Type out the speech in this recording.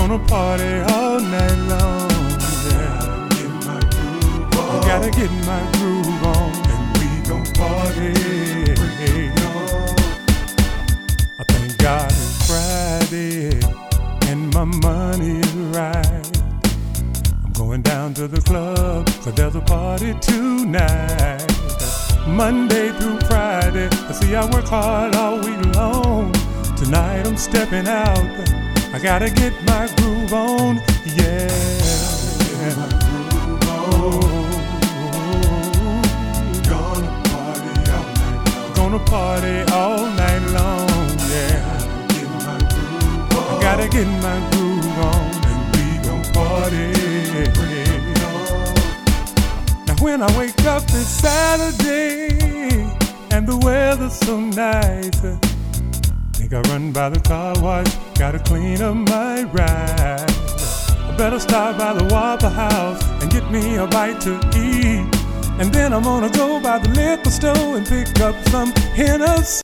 gonna party all night long. Yeah. Gotta get my groove on, and we gon' party. I thank God it's Friday, and my money is right. I'm going down to the club, 'cause there's a party tonight. Monday through Friday, I see I work hard all week long. Tonight I'm stepping out, I gotta get my groove on, yeah. Gonna party all night long, yeah. I gotta get my groove on, and we gon' party. Now when I wake up it's Saturday, and the weather's so nice, think I run by the car wash, gotta clean up my ride. I better stop by the Waffle House and get me a bite to eat. And then I'm gonna go by the liquor store and pick up some Hennessy.